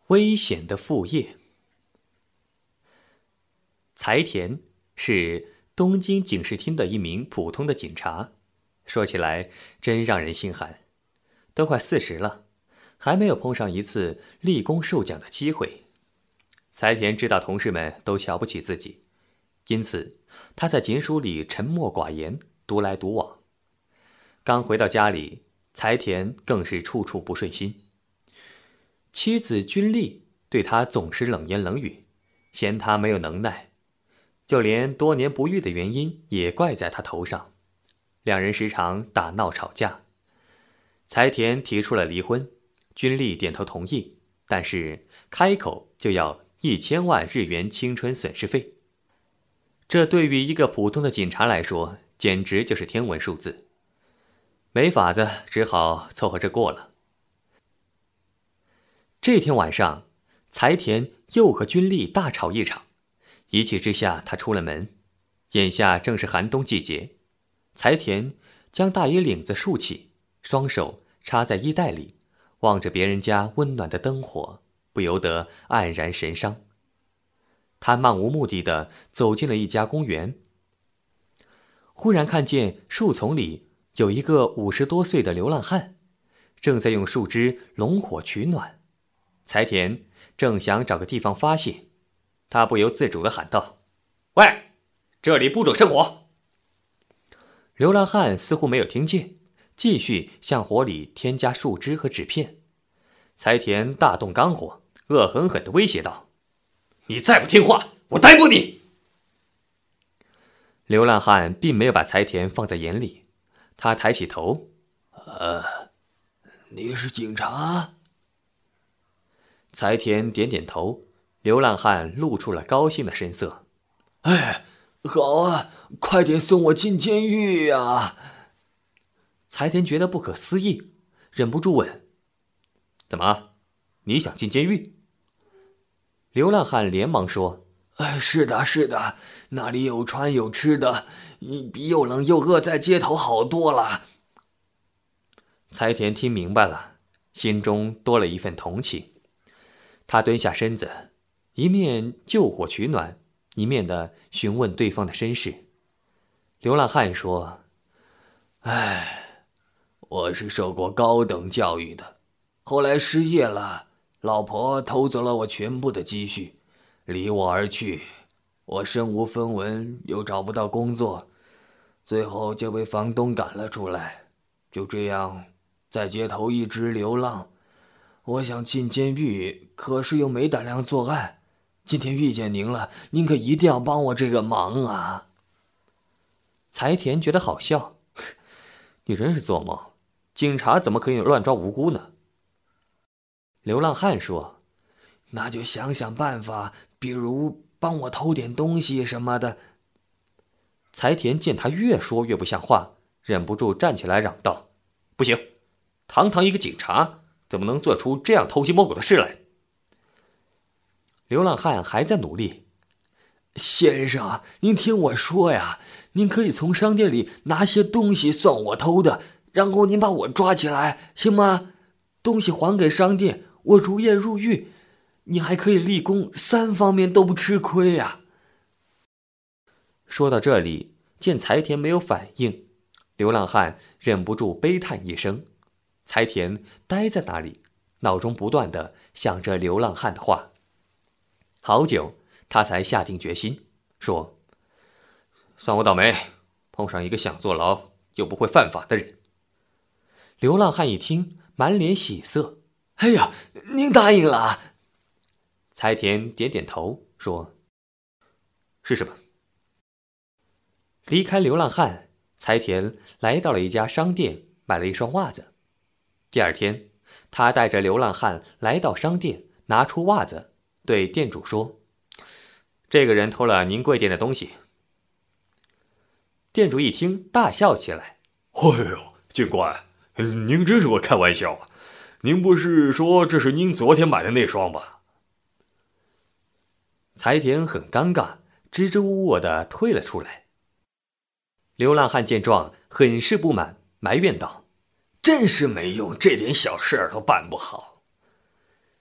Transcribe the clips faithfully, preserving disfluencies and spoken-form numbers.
危险的副业。柴田是东京警视厅的一名普通的警察，说起来真让人心寒。都快四十了，还没有碰上一次立功受奖的机会。柴田知道同事们都瞧不起自己，因此他在警署里沉默寡言，独来独往。刚回到家里，柴田更是处处不顺心。妻子君丽对他总是冷言冷语，嫌他没有能耐，就连多年不育的原因也怪在他头上。两人时常打闹吵架。柴田提出了离婚，君丽点头同意，但是开口就要一千万日元青春损失费。这对于一个普通的警察来说，简直就是天文数字。没法子，只好凑合着过了。这天晚上，柴田又和君丽大吵一场，一气之下他出了门。眼下正是寒冬季节，柴田将大衣领子竖起，双手插在衣袋里，望着别人家温暖的灯火，不由得黯然神伤。他漫无目的地走进了一家公园，忽然看见树丛里有一个五十多岁的流浪汉，正在用树枝拢火取暖。柴田正想找个地方发泄，他不由自主地喊道：“喂，这里不准生火！”流浪汉似乎没有听见，继续向火里添加树枝和纸片。柴田大动肝火，恶狠狠地威胁道：“你再不听话，我逮捕你！”流浪汉并没有把柴田放在眼里，他抬起头：“ 呃，你是警察？” 柴田点点头，流浪汉露出了高兴的神色：“ 哎，好啊，快点送我进监狱呀！” 柴田觉得不可思议，忍不住问：“怎么，你想进监狱？”流浪汉连忙说：“ 哎，是的，是的，那里有穿有吃的，比又冷又饿在街头好多了。” 柴田听明白了，心中多了一份同情。他蹲下身子，一面救火取暖，一面的询问对方的身世。流浪汉说：“ 哎，我是受过高等教育的，后来失业了，老婆偷走了我全部的积蓄，离我而去，我身无分文，又找不到工作，最后就被房东赶了出来，就这样在街头一直流浪。我想进监狱，可是又没胆量作案。今天遇见您了，您可一定要帮我这个忙啊！” 柴田觉得好笑：“你真是做梦，警察怎么可以乱抓无辜呢？”流浪汉说：“ 那就想想办法，比如帮我偷点东西什么的。” 柴田见他越说越不像话，忍不住站起来嚷道：“不行，堂堂一个警察，怎么能做出这样偷鸡摸狗的事来？”流浪汉还在努力：“ 先生，您听我说呀，您可以从商店里拿些东西算我偷的，然后您把我抓起来，行吗？东西还给商店，我如愿入狱，你还可以立功，三方面都不吃亏呀。” 说到这里，见柴田没有反应，流浪汉忍不住悲叹一声。柴田呆在那里，脑中不断地想着流浪汉的话。好久，他才下定决心，说：“算我倒霉，碰上一个想坐牢又不会犯法的人。”流浪汉一听，满脸喜色：“ 哎呀，您答应了！” 柴田点点头，说：“是什么？”离开流浪汉，柴田来到了一家商店，买了一双袜子。第二天，他带着流浪汉来到商店，拿出袜子，对店主说：“这个人偷了您贵店的东西。”店主一听，大笑起来：“ 哎呦，警官，您真是会开玩笑啊！您不是说这是您昨天买的那双吧？” 柴田很尴尬，支支吾吾地退了出来。流浪汉见状，很是不满，埋怨道：“ 真是没用，这点小事儿都办不好。”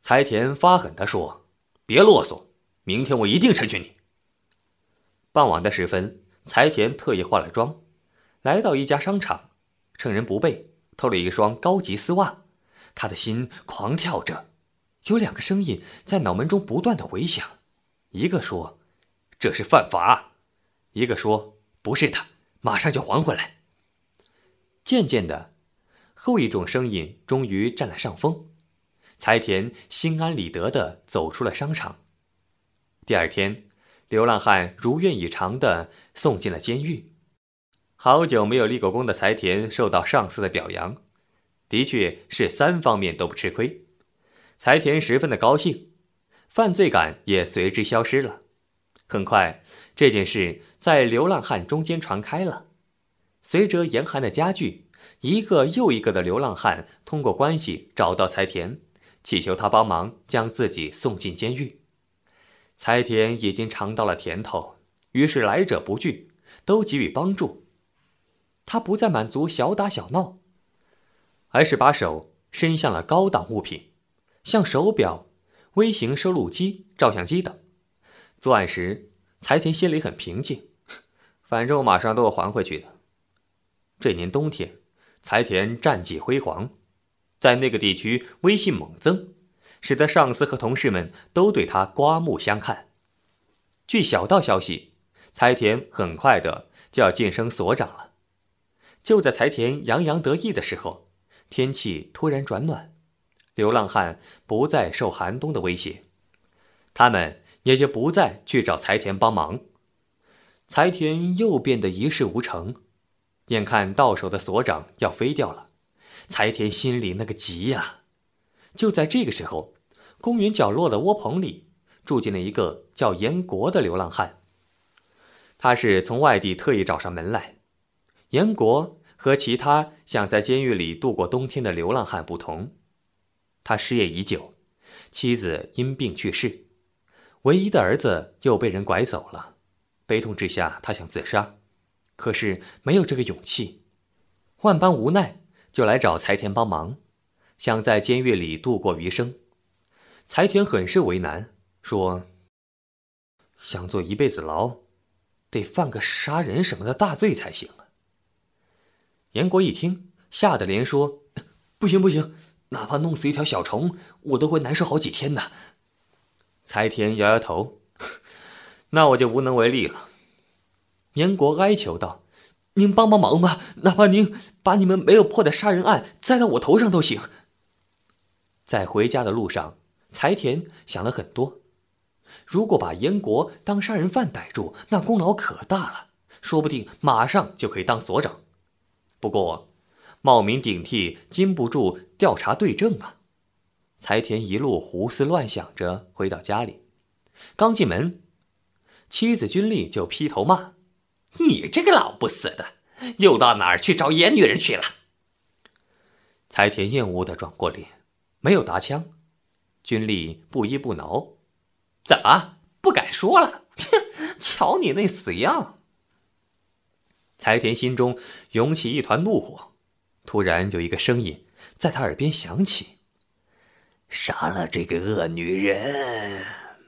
柴田发狠地说：“别啰嗦，明天我一定成全你。”傍晚的时分，柴田特意化了妆，来到一家商场，趁人不备偷了一双高级丝袜。他的心狂跳着，有两个声音在脑门中不断的回响，一个说：“这是犯法。”一个说：“不是的，马上就还回来。”渐渐的，后一种声音终于占了上风。柴田心安理得地走出了商场。第二天，流浪汉如愿以偿地送进了监狱。好久没有立过功的柴田受到上司的表扬，的确是三方面都不吃亏。柴田十分的高兴，犯罪感也随之消失了。很快，这件事在流浪汉中间传开了。随着严寒的加剧，一个又一个的流浪汉通过关系找到柴田，祈求他帮忙将自己送进监狱。柴田已经尝到了甜头，于是来者不拒，都给予帮助。他不再满足小打小闹，而是把手伸向了高档物品，像手表、微型收录机、照相机等。作案时，柴田心里很平静，反正我马上都要还回去的。这年冬天，柴田战绩辉煌，在那个地区威信猛增，使得上司和同事们都对他刮目相看。据小道消息，柴田很快的就要晋升所长了。就在柴田洋洋得意的时候，天气突然转暖，流浪汉不再受寒冬的威胁，他们也就不再去找柴田帮忙。柴田又变得一事无成，眼看到手的所长要飞掉了，柴田心里那个急呀！就在这个时候，公园角落的窝棚里住进了一个叫严国的流浪汉。他是从外地特意找上门来。严国和其他想在监狱里度过冬天的流浪汉不同，他失业已久，妻子因病去世，唯一的儿子又被人拐走了。悲痛之下，他想自杀，可是没有这个勇气，万般无奈，就来找柴田帮忙，想在监狱里度过余生。柴田很是为难，说：“想坐一辈子牢，得犯个杀人什么的大罪才行啊。”严国一听，吓得连说：“不行不行，哪怕弄死一条小虫，我都会难受好几天的。”柴田摇摇头：“那我就无能为力了。”严国哀求道：“您帮帮忙吧，哪怕您把你们没有破的杀人案栽到我头上都行。”在回家的路上，柴田想了很多。如果把严国当杀人犯逮住，那功劳可大了，说不定马上就可以当所长。不过，冒名顶替经不住调查对证啊！柴田一路胡思乱想着回到家里，刚进门，妻子君丽就劈头骂：“你这个老不死的，又到哪儿去找野女人去了？”柴田厌恶地转过脸，没有答腔。君丽不依不挠：“怎么不敢说了？瞧你那死样！”柴田心中涌起一团怒火，突然有一个声音在他耳边响起：“ 杀了这个恶女人。”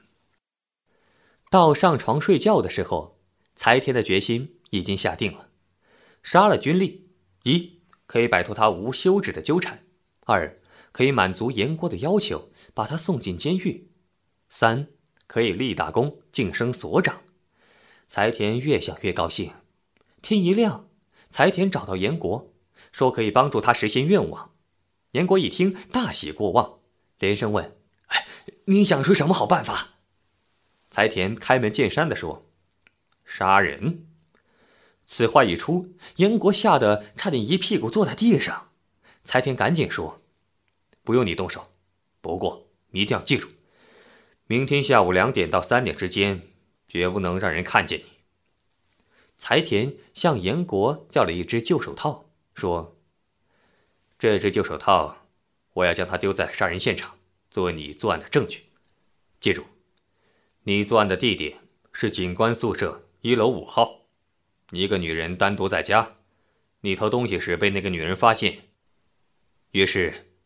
到上床睡觉的时候，柴田的决心已经下定了。杀了君丽，一可以摆脱他无休止的纠缠；二可以满足严国的要求，把他送进监狱；三可以立大功，晋升所长。柴田越想越高兴。天一亮，柴田找到严国，说可以帮助他实现愿望。严国一听，大喜过望，连声问：“哎，您想出什么好办法？”柴田开门见山地说：“杀人。”此话一出，严国吓得差点一屁股坐在地上。柴田赶紧说：“不用你动手，不过你一定要记住，明天下午两点到三点之间，绝不能让人看见你。”柴田向严国要了一只旧手套，说：“这只旧手套，我要将它丢在杀人现场，作为你作案的证据。记住，你作案的地点是警官宿舍一楼五号。一个女人单独在家，你偷东西时被那个女人发现，于是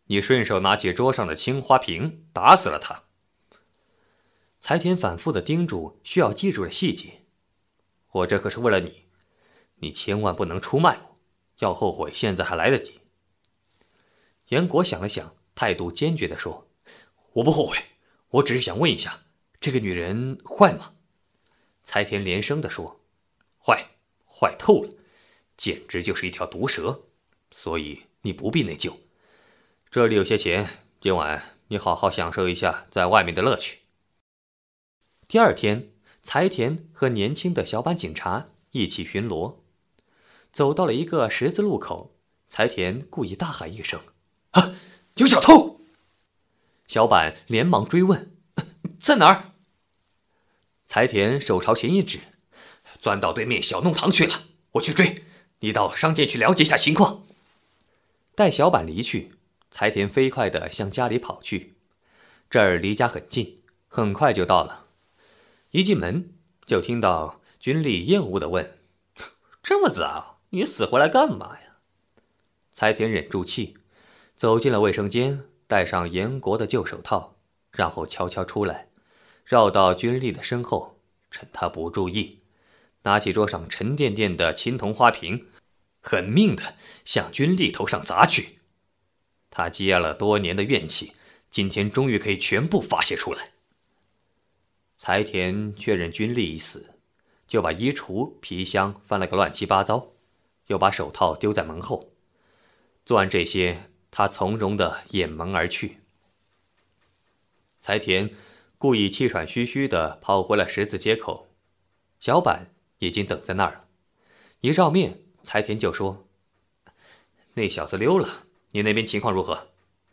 你顺手拿起桌上的青花瓶，打死了他。柴田反复地叮嘱需要记住的细节。我这可是为了你，你千万不能出卖我，要后悔现在还来得及。严国想了想，态度坚决地说：我不后悔，我只是想问一下，这个女人坏吗？柴田连声地说：坏，坏透了，简直就是一条毒蛇，所以你不必内疚。这里有些钱，今晚你好好享受一下在外面的乐趣。第二天，柴田和年轻的小板警察一起巡逻，走到了一个十字路口，柴田故意大喊一声：啊，有小偷！小板连忙追问：在哪儿？柴田手朝前一指：钻到对面小弄堂去了，我去追，你到商店去了解一下情况。待小板离去，柴田飞快地向家里跑去，这儿离家很近，很快就到了。一进门就听到军力厌恶地问：这么早，你死回来干嘛呀？柴田忍住气，走进了卫生间，戴上严国的旧手套，然后悄悄出来，绕到军力的身后，趁他不注意，拿起桌上沉甸甸的青铜花瓶，狠命地向军力头上砸去。他积压了多年的怨气，今天终于可以全部发泄出来。柴田确认军力已死，就把衣橱、皮箱翻了个乱七八糟，又把手套丢在门后。做完这些，他从容地掩门而去。柴田故意气喘吁吁地跑回了十字街口，小板已经等在那儿了。一照面，柴田就说：那小子溜了，你那边情况如何？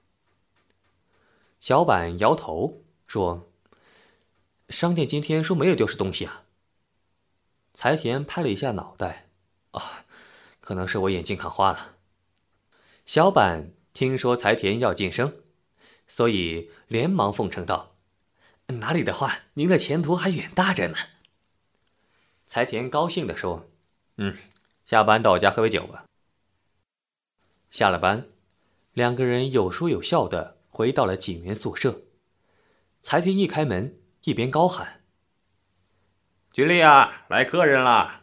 小板摇头说：商店今天说没有丢失东西啊。柴田拍了一下脑袋：啊，可能是我眼睛看花了。小板听说柴田要晋升，所以连忙奉承道：哪里的话，您的前途还远大着呢。柴田高兴地说：嗯，下班到我家喝杯酒吧。下了班，两个人有说有笑地回到了警员宿舍。柴田一开门，一边高喊：军力啊，来客人啦！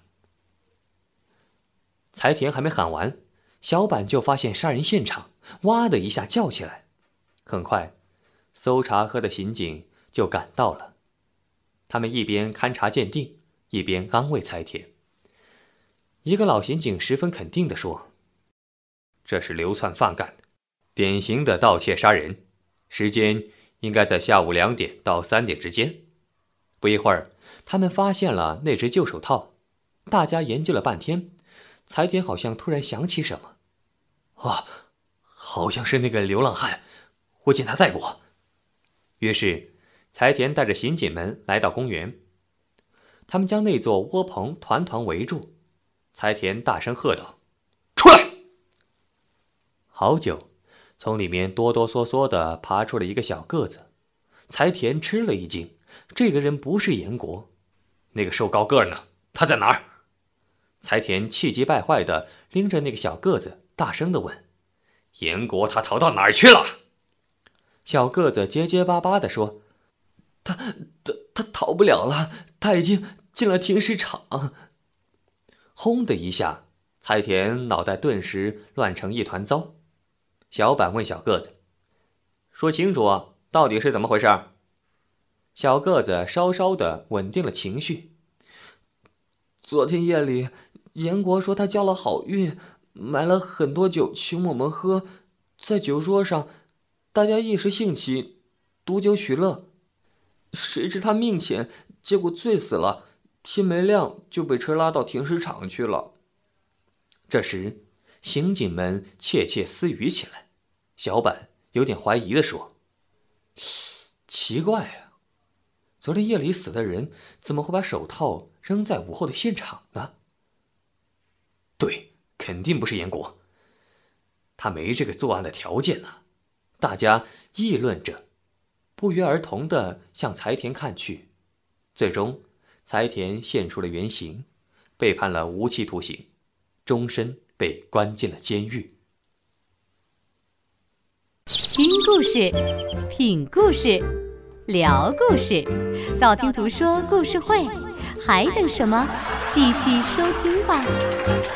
柴田还没喊完，小板就发现杀人现场，哇的一下叫起来。很快，搜查科的刑警就赶到了，他们一边勘察鉴定，一边安慰柴田。一个老刑警十分肯定地说：这是流窜犯干的，典型的盗窃杀人，时间应该在下午两点到三点之间。不一会儿，他们发现了那只旧手套。大家研究了半天，柴田好像突然想起什么：啊，好像是那个流浪汉，我见他戴过。于是，柴田带着刑警们来到公园。他们将那座窝棚团团围住。柴田大声喝道：出来！好久，从里面哆哆嗦嗦地爬出了一个小个子。柴田吃了一惊，这个人不是严国。那个瘦高个呢？他在哪儿？柴田气急败坏地拎着那个小个子，大声地问：严国他逃到哪儿去了？小个子结结巴巴地说：他他他逃不了了，他已经进了停尸场。轰的一下，柴田脑袋顿时乱成一团糟。小板问小个子：说清楚，到底是怎么回事？小个子稍稍地稳定了情绪。昨天夜里，严国说他交了好运，买了很多酒请我们喝，在酒桌上，大家一时兴起，赌酒取乐。谁知他命浅，结果醉死了，天没亮就被车拉到停尸场去了。这时，刑警们窃窃私语起来。小板有点怀疑地说：奇怪啊，昨天夜里死的人怎么会把手套扔在午后的现场呢？对，肯定不是严国，他没这个作案的条件呢。大家议论着，不约而同地向柴田看去。最终，柴田现出了原形，被判了无期徒刑，终身被关进了监狱。 听故事，品故事，聊故事，道听途说故事会，还等什么？继续收听吧。